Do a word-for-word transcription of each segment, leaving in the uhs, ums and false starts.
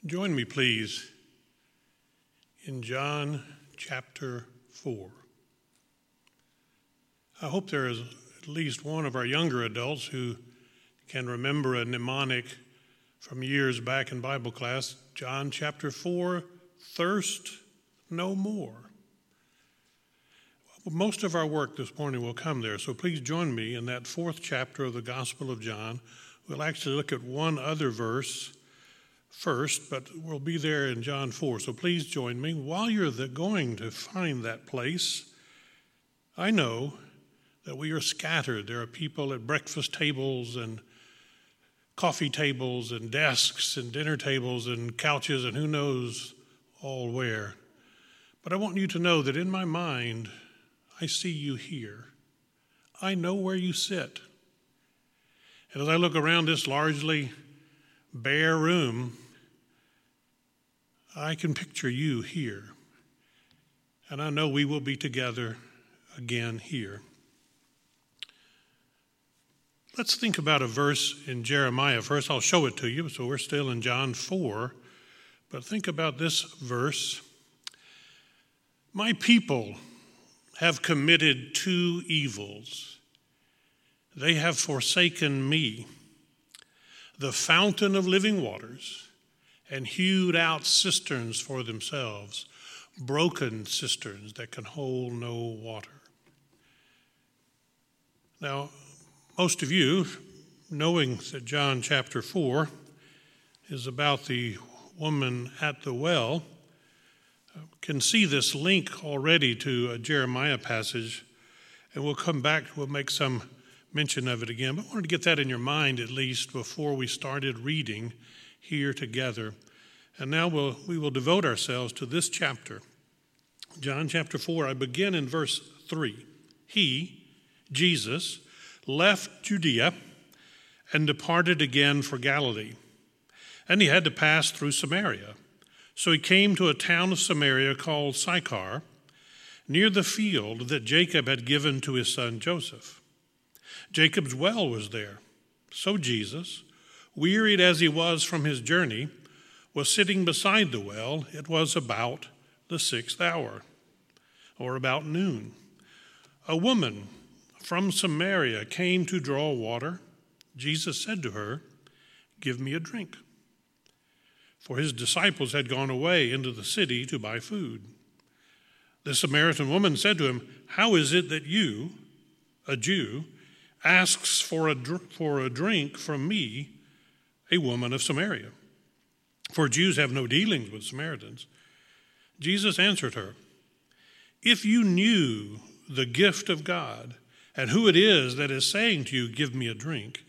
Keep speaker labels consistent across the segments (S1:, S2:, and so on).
S1: Join me, please, in John chapter four. I hope there is at least one of our younger adults who can remember a mnemonic from years back in Bible class. John chapter four, thirst no more. Well, most of our work this morning will come there, so please join me in that fourth chapter of the Gospel of John. We'll actually look at one other verse first, but we'll be there in John four. So please join me. While you're the, going to find that place, I know that we are scattered. There are people at breakfast tables and coffee tables and desks and dinner tables and couches and who knows all where. But I want you to know that in my mind, I see you here. I know where you sit. And as I look around this largely bare room, I can picture you here. And I know we will be together again here. Let's think about a verse in Jeremiah. First, I'll show it to you. So we're still in John four. But think about this verse. My people have committed two evils. They have forsaken me, the fountain of living waters, and hewed out cisterns for themselves, broken cisterns that can hold no water. Now, most of you, knowing that John chapter four is about the woman at the well, can see this link already to a Jeremiah passage, and we'll come back, we'll make some mention of it again. But I wanted to get that in your mind at least before we started reading here together. And now we'll, we will devote ourselves to this chapter. John chapter four, I begin in verse three. He, Jesus, left Judea and departed again for Galilee. And he had to pass through Samaria. So he came to a town of Samaria called Sychar, near the field that Jacob had given to his son Joseph. Jacob's well was there. So Jesus, wearied as he was from his journey, was sitting beside the well. It was about the sixth hour, or about noon. A woman from Samaria came to draw water. Jesus said to her, "Give me a drink." For his disciples had gone away into the city to buy food. The Samaritan woman said to him, "How is it that you, a Jew, asks for a, dr- for a drink from me, a woman of Samaria? For Jews have no dealings with Samaritans." Jesus answered her, "If you knew the gift of God and who it is that is saying to you, 'Give me a drink,'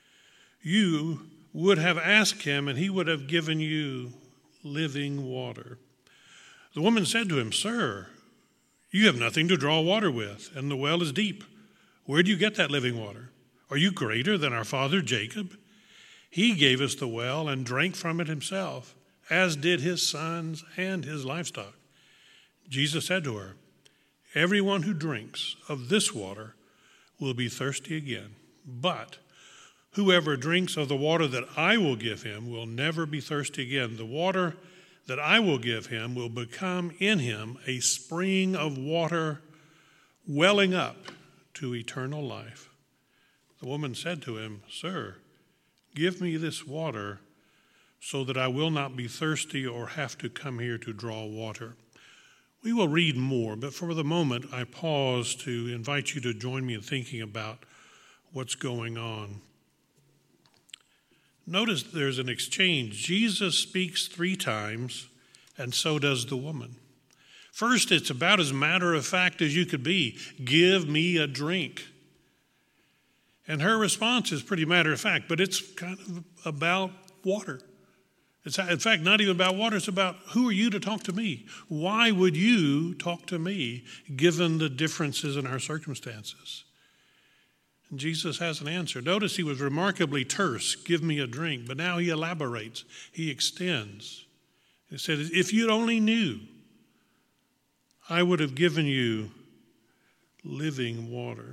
S1: you would have asked him, and he would have given you living water." The woman said to him, "Sir, you have nothing to draw water with, and the well is deep. Where do you get that living water? Are you greater than our father Jacob? He gave us the well and drank from it himself, as did his sons and his livestock." Jesus said to her, "Everyone who drinks of this water will be thirsty again. But whoever drinks of the water that I will give him will never be thirsty again. The water that I will give him will become in him a spring of water welling up to eternal life." The woman said to him, "Sir, give me this water so that I will not be thirsty or have to come here to draw water." We will read more, but for the moment I pause to invite you to join me in thinking about what's going on. Notice there's an exchange. Jesus speaks three times, and so does the woman. First, it's about as matter of fact as you could be. "Give me a drink." And her response is pretty matter of fact, but it's kind of about water. It's in fact not even about water. It's about, who are you to talk to me? Why would you talk to me given the differences in our circumstances? And Jesus has an answer. Notice he was remarkably terse, "Give me a drink." But now he elaborates. He extends. He said, "If you only knew, I would have given you living water."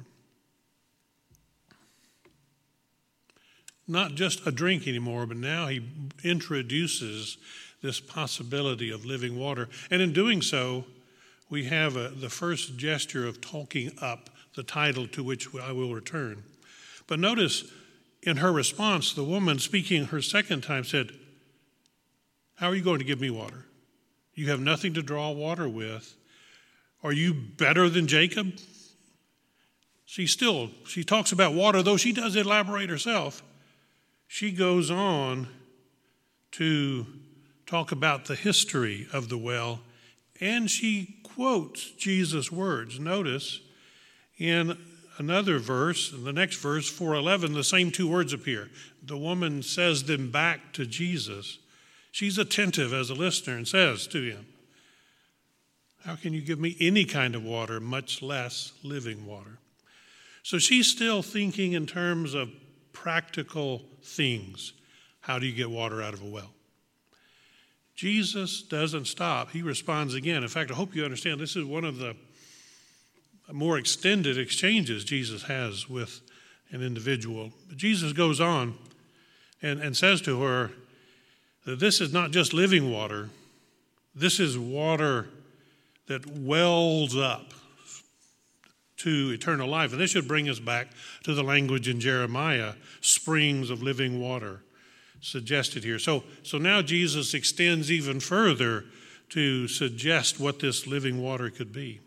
S1: not just a drink anymore, but now he introduces this possibility of living water. And in doing so, we have a, the first gesture of talking up the title to which I will return. But notice in her response, the woman speaking her second time said, "How are you going to give me water? You have nothing to draw water with. Are you better than Jacob?" She still, she talks about water, though she does elaborate herself. She goes on to talk about the history of the well, and she quotes Jesus' words. Notice in another verse, in the next verse, four eleven, the same two words appear. The woman says them back to Jesus. She's attentive as a listener and says to him, "How can you give me any kind of water, much less living water?" So she's still thinking in terms of practical things. How do you get water out of a well? Jesus doesn't stop. He responds again. In fact, I hope you understand this is one of the more extended exchanges Jesus has with an individual. But Jesus goes on and, and says to her that this is not just living water. This is water that wells up to eternal life. And this should bring us back to the language in Jeremiah, springs of living water suggested here. So, so now Jesus extends even further to suggest what this living water could be.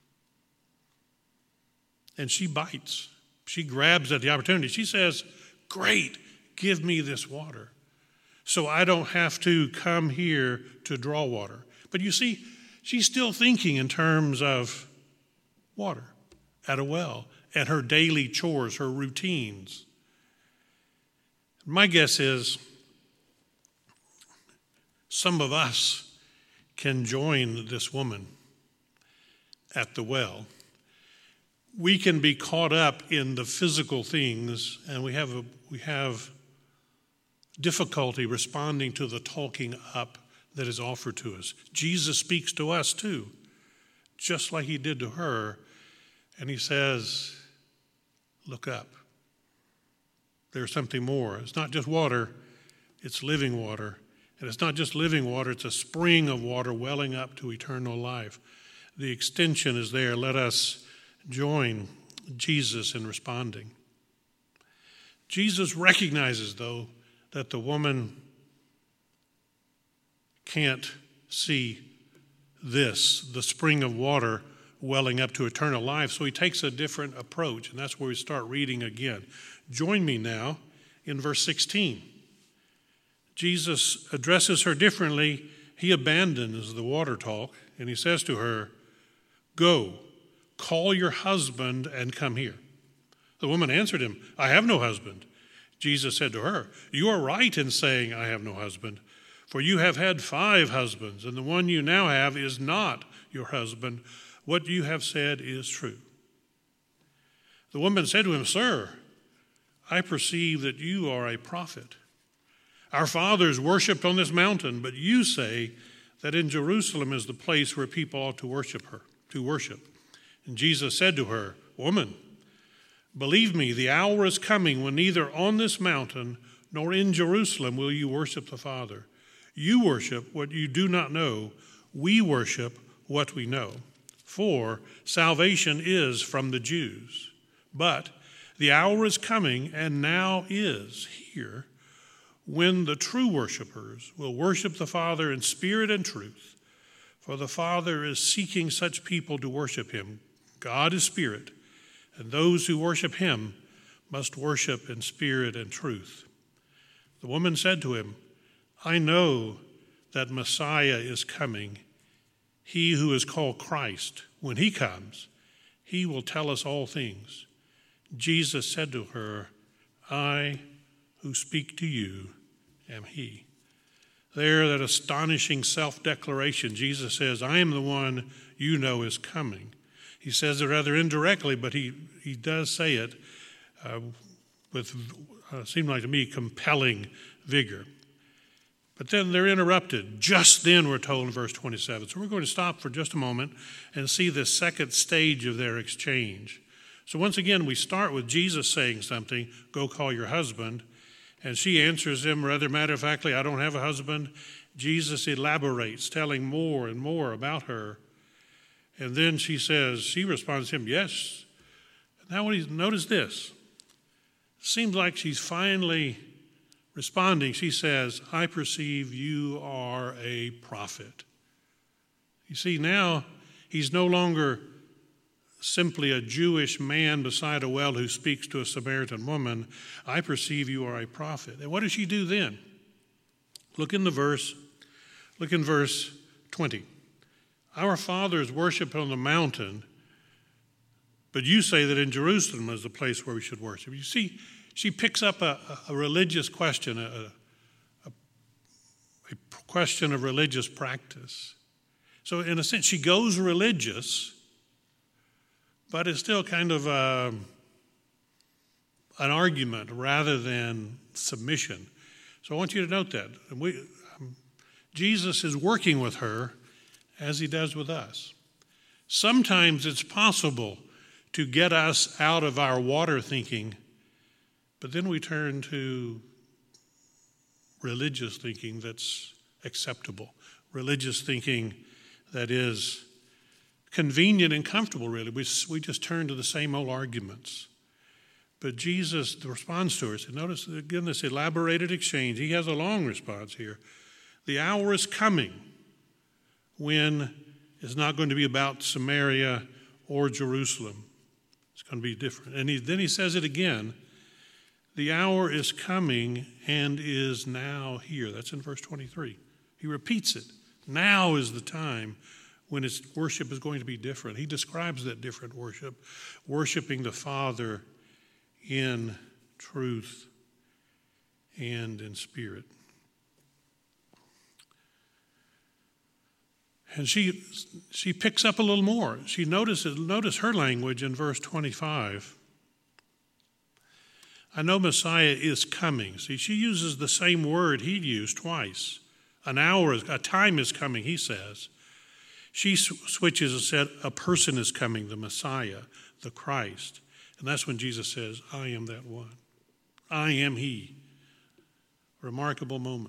S1: And she bites. She grabs at the opportunity. She says, "Great, give me this water so I don't have to come here to draw water." But you see, she's still thinking in terms of water at a well, at her daily chores, her routines. My guess is some of us can join this woman at the well. We can be caught up in the physical things, and we have a, we have difficulty responding to the talking up that is offered to us. Jesus speaks to us too, just like he did to her, and he says, "Look up. There's something more. It's not just water, it's living water. And it's not just living water, it's a spring of water welling up to eternal life." The extension is there. Let us join Jesus in responding. Jesus recognizes, though, that the woman can't see this, the spring of water welling up to eternal life, so he takes a different approach, and that's where we start reading again. Join me now in verse sixteen. Jesus addresses her differently. He abandons the water talk, and he says to her, "Go, call your husband and come here." The woman answered him, "I have no husband." Jesus said to her, "You are right in saying, 'I have no husband,' for you have had five husbands, and the one you now have is not your husband. What you have said is true." The woman said to him, "Sir, I perceive that you are a prophet. Our fathers worshipped on this mountain, but you say that in Jerusalem is the place where people ought to worship her, to worship." And Jesus said to her, "Woman, believe me, the hour is coming when neither on this mountain nor in Jerusalem will you worship the Father. You worship what you do not know. We worship what we know. For salvation is from the Jews. But the hour is coming, and now is here, when the true worshipers will worship the Father in spirit and truth. For the Father is seeking such people to worship him. God is spirit, and those who worship him must worship in spirit and truth." The woman said to him, "I know that Messiah is coming, he who is called Christ. When he comes, he will tell us all things." Jesus said to her, "I who speak to you am he." There, that astonishing self-declaration. Jesus says, "I am the one you know is coming." He says it rather indirectly, but he, he does say it uh, with, uh, seemed like to me, compelling vigor. But then they're interrupted. Just then, we're told in verse twenty-seven. So we're going to stop for just a moment and see the second stage of their exchange. So once again, we start with Jesus saying something, "Go call your husband." And she answers him rather matter-of-factly, "I don't have a husband." Jesus elaborates, telling more and more about her. And then she says, she responds to him, yes. Now what he, notice this. Seems like she's finally responding. She says, I perceive you are a prophet. You see, now he's no longer simply a Jewish man beside a well who speaks to a Samaritan woman. I perceive you are a prophet. And what does she do then? Look in the verse, look in verse twenty. Our fathers worship on the mountain, but you say that in Jerusalem is the place where we should worship. You see, she picks up a, a religious question, a, a, a question of religious practice. So in a sense, she goes religious, but it's still kind of a, an argument rather than submission. So I want you to note that. We, um, Jesus is working with her as he does with us. Sometimes it's possible to get us out of our water thinking, but then we turn to religious thinking that's acceptable, religious thinking that is convenient and comfortable, really. We, we just turn to the same old arguments. But Jesus responds to her. So notice, again, this elaborated exchange. He has a long response here. The hour is coming when it's not going to be about Samaria or Jerusalem. It's going to be different. And he, then he says it again. The hour is coming and is now here. That's in verse twenty-three. He repeats it. Now is the time when its worship is going to be different. He describes that different worship, worshiping the Father in truth and in spirit. And she she picks up a little more. She notices, notice her language in verse twenty-five. I know Messiah is coming. See, she uses the same word he used twice. An hour, is, a time is coming, he says. She switches and said, a person is coming, the Messiah, the Christ. And that's when Jesus says, I am that one. I am he. Remarkable moment.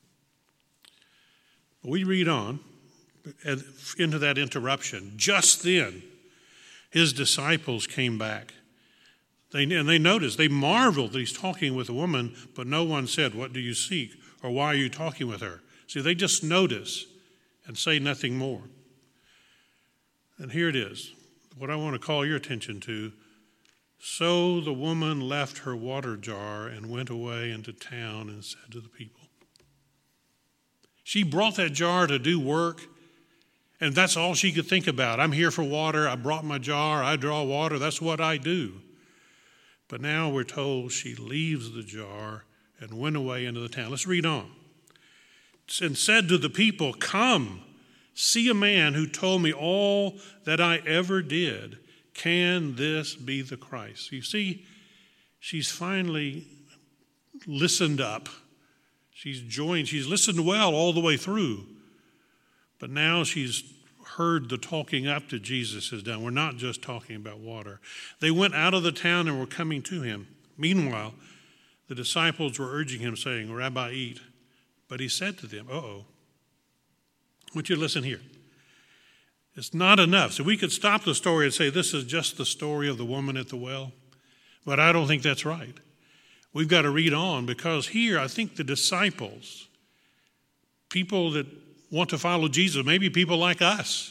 S1: But we read on into that interruption. Just then, his disciples came back. They, and they noticed, they marveled that he's talking with a woman, but no one said, what do you seek? Or why are you talking with her? See, they just notice and say nothing more. And here it is, what I want to call your attention to. So the woman left her water jar and went away into town and said to the people. She brought that jar to do work, and that's all she could think about. I'm here for water. I brought my jar. I draw water. That's what I do. But now we're told she leaves the jar and went away into the town. Let's read on. And said to the people, come, see a man who told me all that I ever did. Can this be the Christ? You see, she's finally listened up. She's joined, she's listened well all the way through. But now she's heard the talking up to Jesus is done. We're not just talking about water. They went out of the town and were coming to him. Meanwhile, the disciples were urging him, saying, Rabbi, eat. But he said to them, uh-oh. I want you to listen here. It's not enough. So we could stop the story and say this is just the story of the woman at the well. But I don't think that's right. We've got to read on because here I think the disciples, people that want to follow Jesus, maybe people like us,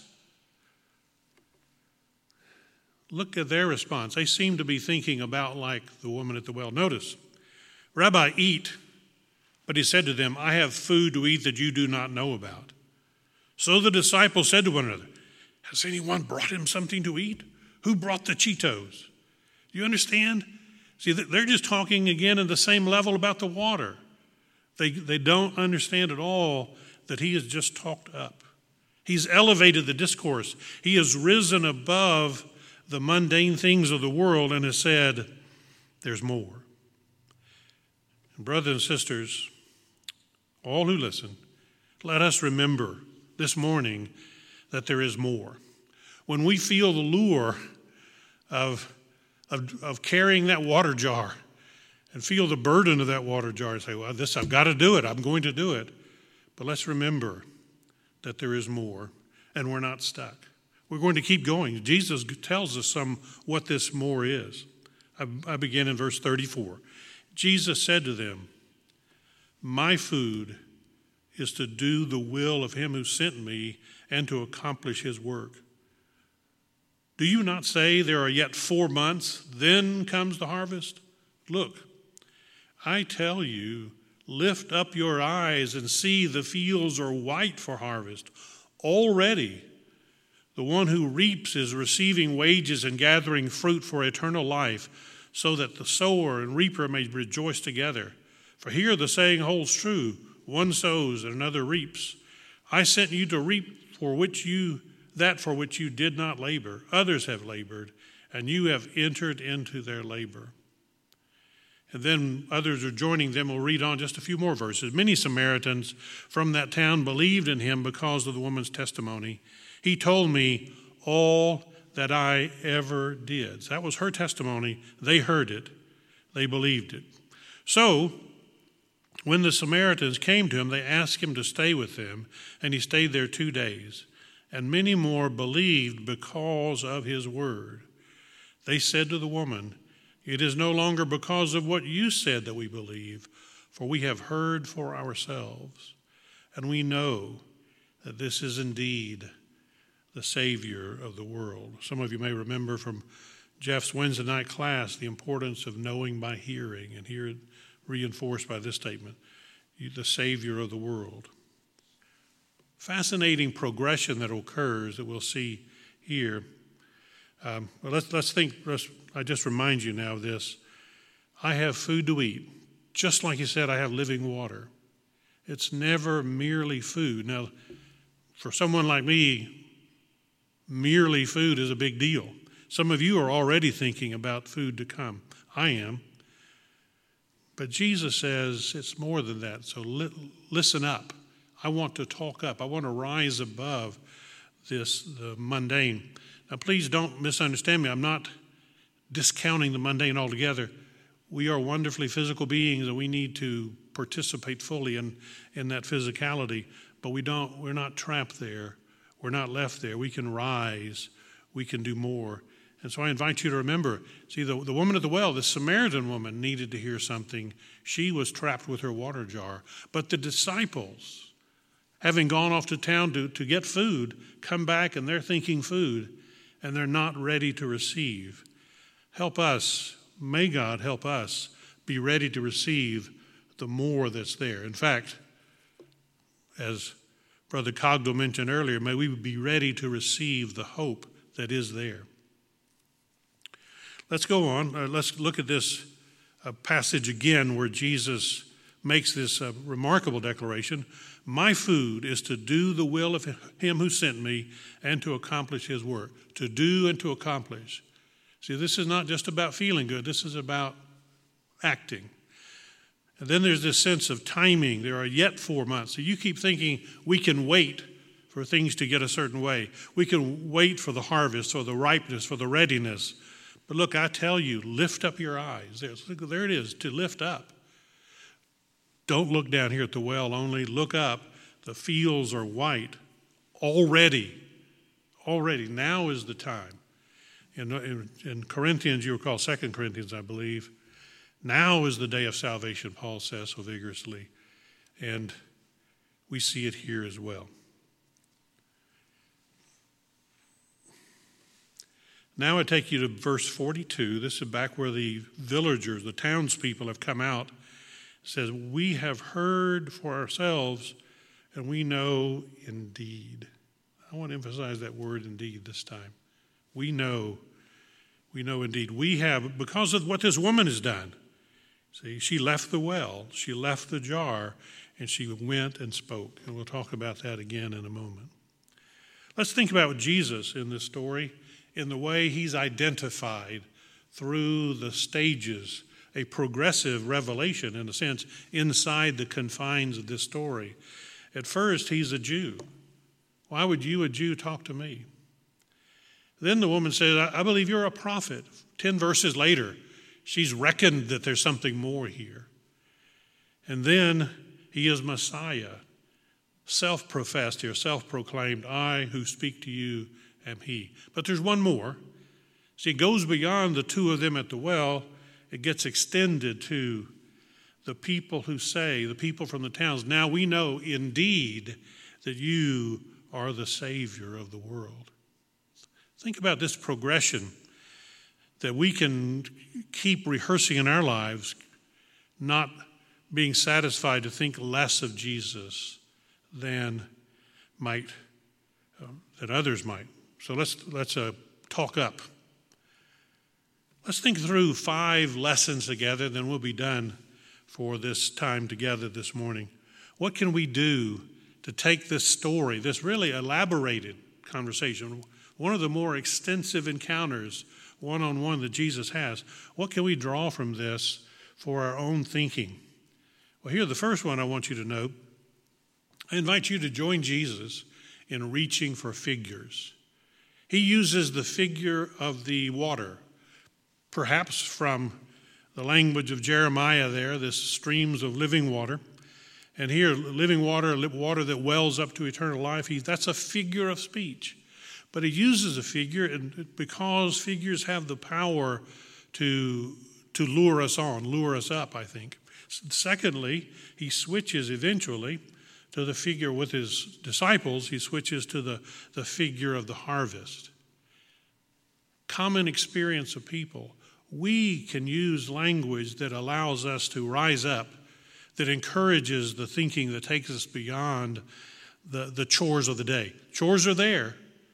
S1: look at their response. They seem to be thinking about like the woman at the well. Notice, Rabbi, eat. But he said to them, I have food to eat that you do not know about. So the disciples said to one another, has anyone brought him something to eat? Who brought the Cheetos? Do you understand? See, they're just talking again at the same level about the water. They, they don't understand at all that he has just talked up. He's elevated the discourse. He has risen above the mundane things of the world and has said, there's more. And brothers and sisters, all who listen, let us remember this morning that there is more. When we feel the lure of, of, of carrying that water jar and feel the burden of that water jar and say, well, this, I've got to do it. I'm going to do it. But let's remember that there is more, and we're not stuck. We're going to keep going. Jesus tells us some what this more is. I, I begin in verse thirty-four. Jesus said to them, "My food is to do the will of him who sent me and to accomplish his work. Do you not say there are yet four months, then comes the harvest? Look, I tell you, lift up your eyes and see the fields are white for harvest. Already the one who reaps is receiving wages and gathering fruit for eternal life, so that the sower and reaper may rejoice together. For here the saying holds true, one sows and another reaps. I sent you to reap for which you that for which you did not labor. Others have labored, and you have entered into their labor." And then others are joining them. We'll read on just a few more verses. Many Samaritans from that town believed in him because of the woman's testimony. He told me all that I ever did. So that was her testimony. They heard it. They believed it. So when the Samaritans came to him, they asked him to stay with them, and he stayed there two days. And many more believed because of his word. They said to the woman, "It is no longer because of what you said that we believe, for we have heard for ourselves, and we know that this is indeed the Savior of the world." Some of you may remember from Jeff's Wednesday night class the importance of knowing by hearing, and here reinforced by this statement, the Savior of the world. Fascinating progression that occurs that we'll see here. Um, well, let's let's think. Let's, I just remind you now of this. I have food to eat, just like you said. I have living water. It's never merely food. Now, for someone like me, merely food is a big deal. Some of you are already thinking about food to come. I am. But Jesus says it's more than that. So li- listen up. I want to talk up. I want to rise above this, the mundane. Now, please don't misunderstand me. I'm not discounting the mundane altogether. We are wonderfully physical beings, and we need to participate fully in, in that physicality. But we don't. We're not trapped there. We're not left there. We can rise. We can do more. And so I invite you to remember, see, the, the woman at the well, the Samaritan woman, needed to hear something. She was trapped with her water jar. But the disciples, having gone off to town to, to get food, come back and they're thinking food, and they're not ready to receive. Help us, may God help us be ready to receive the more that's there. In fact, as Brother Cogdell mentioned earlier, may we be ready to receive the hope that is there. Let's go on. Uh, let's look at this uh, passage again where Jesus makes this uh, remarkable declaration. My food is to do the will of him who sent me and to accomplish his work. To do and to accomplish. See, this is not just about feeling good. This is about acting. And then there's this sense of timing. There are yet four months. So you keep thinking we can wait for things to get a certain way. We can wait for the harvest or the ripeness, for the readiness. But look, I tell you, lift up your eyes. There's, there it is, to lift up. Don't look down here at the well only. Look up. The fields are white already. Already. Now is the time. In, in, in Corinthians, you recall Second Corinthians, I believe. Now is the day of salvation, Paul says so vigorously. And we see it here as well. Now I take you to verse forty-two. This is back where the villagers, the townspeople have come out. It says, we have heard for ourselves, and we know indeed. I want to emphasize that word indeed this time. We know. We know indeed. We have, because of what this woman has done. See, she left the well, she left the jar, and she went and spoke. And we'll talk about that again in a moment. Let's think about Jesus in this story, in the way he's identified through the stages, a progressive revelation, in a sense, inside the confines of this story. At first, he's a Jew. Why would you, a Jew, talk to me? Then the woman says, I believe you're a prophet. Ten verses later, she's reckoned that there's something more here. And then he is Messiah, self-professed here, self-proclaimed, I who speak to you am he. But there's one more. See, it goes beyond the two of them at the well. It gets extended to the people who say, the people from the towns, now we know indeed that you are the Savior of the world. Think about this progression that we can keep rehearsing in our lives, not being satisfied to think less of Jesus than might, uh, that others might. So let's let's uh, talk up. Let's think through five lessons together, then we'll be done for this time together this morning. What can we do to take this story, this really elaborated conversation, one of the more extensive encounters one-on-one that Jesus has, what can we draw from this for our own thinking? Well, here, the first one I want you to note, I invite you to join Jesus in reaching for figures. He uses the figure of the water, perhaps from the language of Jeremiah there, this streams of living water. And here, living water, water that wells up to eternal life, he, that's a figure of speech. But he uses a figure and because figures have the power to, to lure us on, lure us up, I think. Secondly, he switches eventually to the figure with his disciples. He switches to the, the figure of the harvest. Common experience of people. We can use language that allows us to rise up, that encourages the thinking that takes us beyond the, the chores of the day. Chores are there,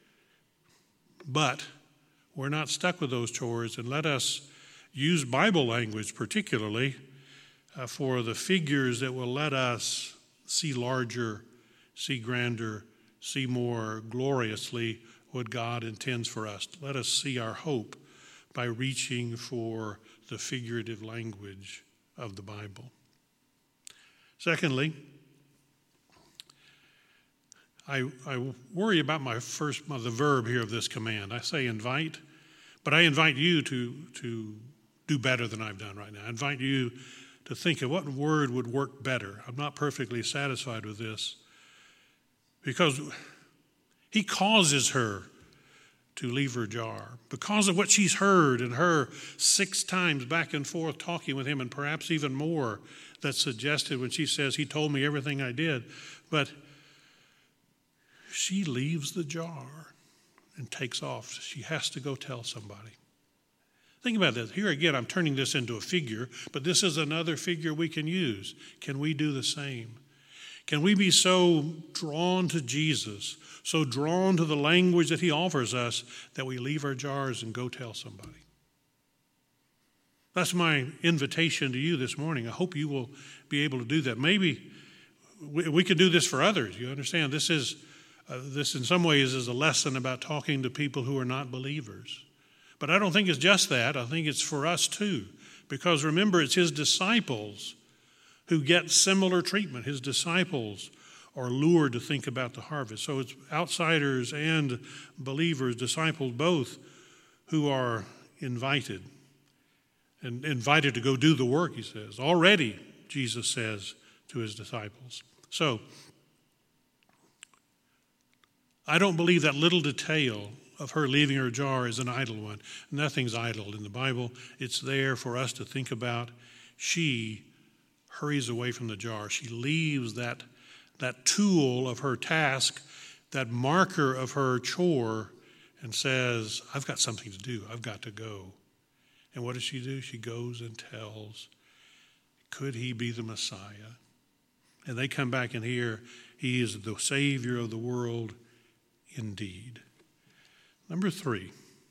S1: but we're not stuck with those chores, and let us use Bible language particularly uh, for the figures that will let us see larger, see grander, see more gloriously what God intends for us. Let us see our hope by reaching for the figurative language of the Bible. Secondly, I, I worry about my first, the verb here of this command. I say invite, but I invite you to, to do better than I've done right now. I invite you to think of what word would work better. I'm not perfectly satisfied with this because he causes her to leave her jar because of what she's heard and her six times back and forth talking with him, and perhaps even more that's suggested when she says, he told me everything I did. But she leaves the jar and takes off. She has to go tell somebody. Think about this. Here again, I'm turning this into a figure, but this is another figure we can use. Can we do the same? Can we be so drawn to Jesus, so drawn to the language that he offers us, that we leave our jars and go tell somebody? That's my invitation to you this morning. I hope you will be able to do that. Maybe we, we could do this for others. You understand? This is, uh, this in some ways is a lesson about talking to people who are not believers. But I don't think it's just that. I think it's for us too. Because remember, it's his disciples who get similar treatment. His disciples are lured to think about the harvest. So it's outsiders and believers, disciples both, who are invited. And invited to go do the work, he says. Already, Jesus says to his disciples. So, I don't believe that little detail of her leaving her jar is an idle one. Nothing's idle in the Bible. It's there for us to think about. She hurries away from the jar. She leaves that, that tool of her task, that marker of her chore, and says, I've got something to do. I've got to go. And what does she do? She goes and tells, could he be the Messiah? And they come back and hear, he is the Savior of the world indeed. Number three.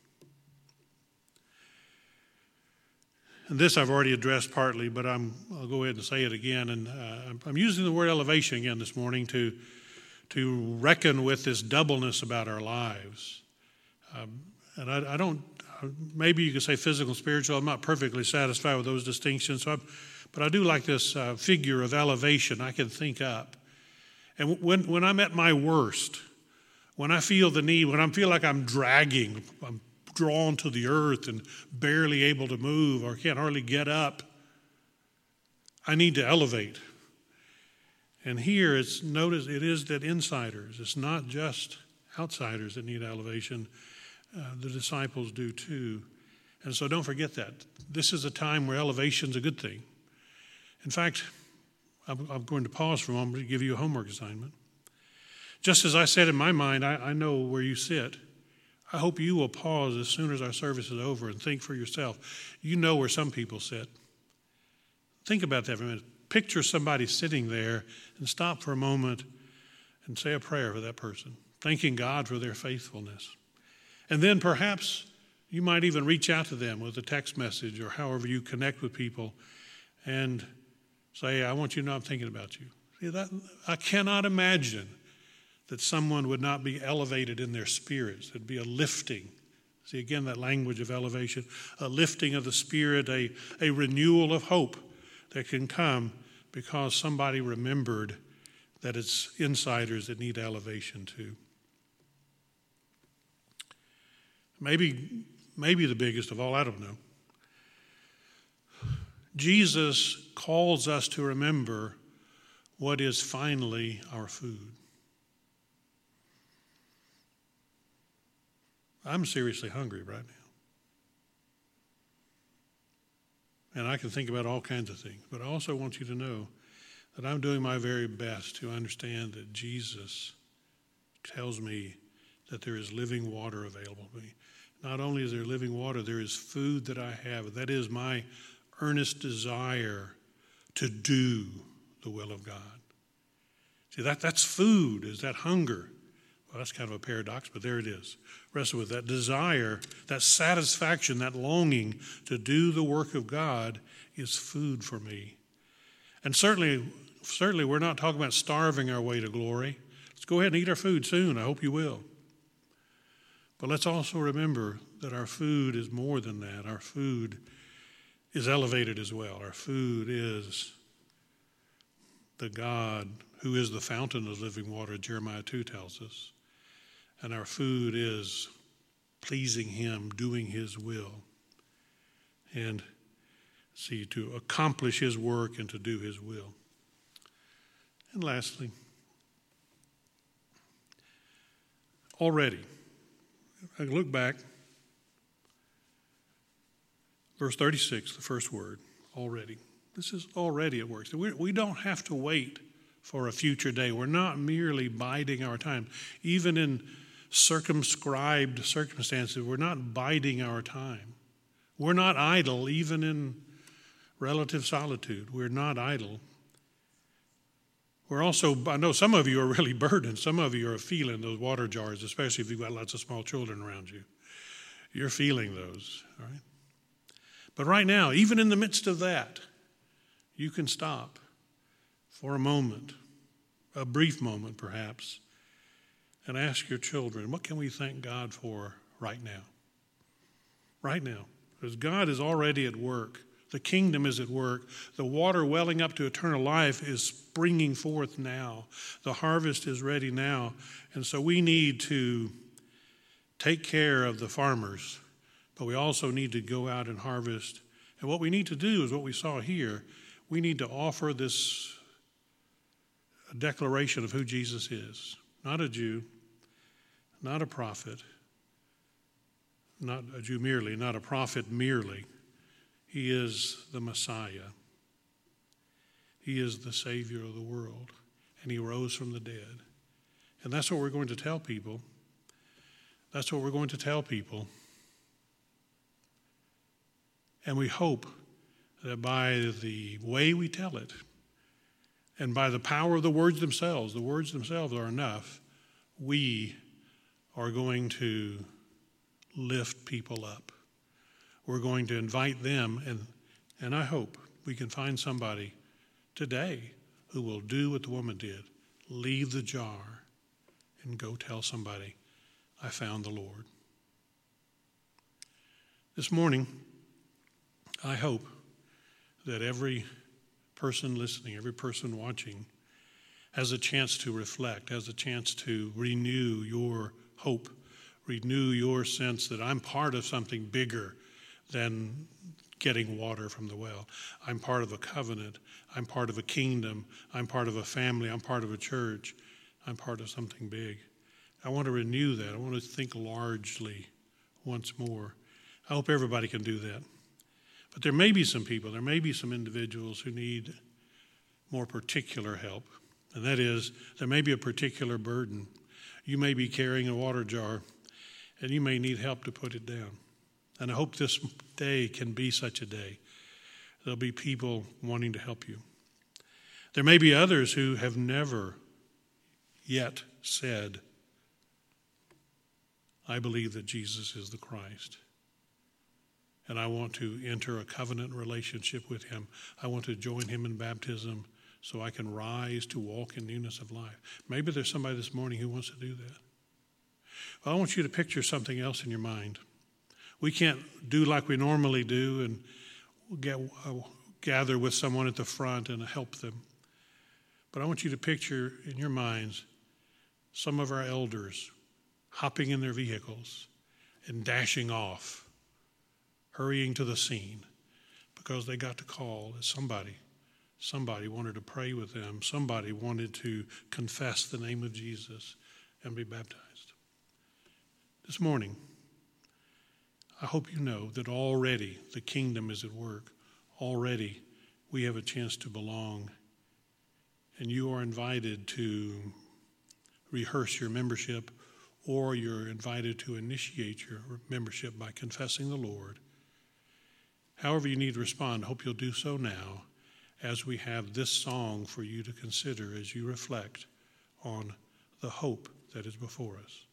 S1: And this I've already addressed partly, but I'm, I'll go ahead and say it again. And uh, I'm using the word elevation again this morning to, to reckon with this doubleness about our lives. Um, and I, I don't, maybe you could say physical and spiritual. I'm not perfectly satisfied with those distinctions. So I'm, but I do like this uh, figure of elevation. I can think up. And when, when I'm at my worst, when I feel the need, when I feel like I'm dragging, I'm drawn to the earth and barely able to move or can't hardly get up, I need to elevate. And here it's notice it is that insiders, it's not just outsiders that need elevation. Uh, the disciples do too. And so don't forget that. This is a time where elevation's a good thing. In fact, I'm, I'm going to pause for a moment to give you a homework assignment. Just as I said in my mind, I, I know where you sit. I hope you will pause as soon as our service is over and think for yourself. You know where some people sit. Think about that for a minute. Picture somebody sitting there and stop for a moment and say a prayer for that person, thanking God for their faithfulness. And then perhaps you might even reach out to them with a text message or however you connect with people and say, I want you to know I'm thinking about you. See, that, I cannot imagine that someone would not be elevated in their spirits. There'd be a lifting. See, again, that language of elevation, a lifting of the spirit, a, a renewal of hope that can come because somebody remembered that it's insiders that need elevation too. Maybe, maybe the biggest of all, I don't know. Jesus calls us to remember what is finally our food. I'm seriously hungry right now. And I can think about all kinds of things. But I also want you to know that I'm doing my very best to understand that Jesus tells me that there is living water available to me. Not only is there living water, there is food that I have. That is my earnest desire to do the will of God. See, that, that's food, is that hunger. Well, that's kind of a paradox, but there it is. Wrestle with that desire, that satisfaction, that longing to do the work of God is food for me. And certainly, certainly we're not talking about starving our way to glory. Let's go ahead and eat our food soon. I hope you will. But let's also remember that our food is more than that. Our food is elevated as well. Our food is the God who is the fountain of living water, Jeremiah two tells us. And our food is pleasing him, doing his will. And see, to accomplish his work and to do his will. And lastly, already, I look back, verse thirty-six, the first word, already. This is already at work. So we, we don't have to wait for a future day. We're not merely biding our time. Even in circumscribed circumstances, we're not biding our time. We're not idle, even in relative solitude. We're not idle. We're also, I know some of you are really burdened. Some of you are feeling those water jars, especially if you've got lots of small children around you. You're feeling those, all right? But right now, even in the midst of that, you can stop for a moment, a brief moment perhaps, and ask your children, what can we thank God for right now? Right now. Because God is already at work. The kingdom is at work. The water welling up to eternal life is springing forth now. The harvest is ready now. And so we need to take care of the farmers, but we also need to go out and harvest. And what we need to do is what we saw here. We need to offer this declaration of who Jesus is. Not a Jew, not a prophet, not a Jew merely, not a prophet merely. He is the Messiah. He is the Savior of the world, and he rose from the dead. And that's what we're going to tell people. That's what we're going to tell people. And we hope that by the way we tell it, and by the power of the words themselves, the words themselves are enough, we are going to lift people up. We're going to invite them, and, and I hope we can find somebody today who will do what the woman did, leave the jar and go tell somebody, I found the Lord. This morning, I hope that every person listening, every person watching has a chance to reflect, has a chance to renew your hope, renew your sense that I'm part of something bigger than getting water from the well. I'm part of a covenant. I'm part of a kingdom. I'm part of a family. I'm part of a church. I'm part of something big. I want to renew that. I want to think largely once more. I hope everybody can do that. But there may be some people, there may be some individuals who need more particular help. And that is, there may be a particular burden. You may be carrying a water jar, and you may need help to put it down. And I hope this day can be such a day. There'll be people wanting to help you. There may be others who have never yet said, I believe that Jesus is the Christ. And I want to enter a covenant relationship with him. I want to join him in baptism so I can rise to walk in newness of life. Maybe there's somebody this morning who wants to do that. Well, I want you to picture something else in your mind. We can't do like we normally do and get, uh, gather with someone at the front and help them. But I want you to picture in your minds some of our elders hopping in their vehicles and dashing off, hurrying to the scene because they got the call that somebody, somebody wanted to pray with them. Somebody wanted to confess the name of Jesus and be baptized. This morning, I hope you know that already the kingdom is at work. Already we have a chance to belong. And you are invited to rehearse your membership, or you're invited to initiate your membership by confessing the Lord. However you need to respond, I hope you'll do so now as we have this song for you to consider as you reflect on the hope that is before us.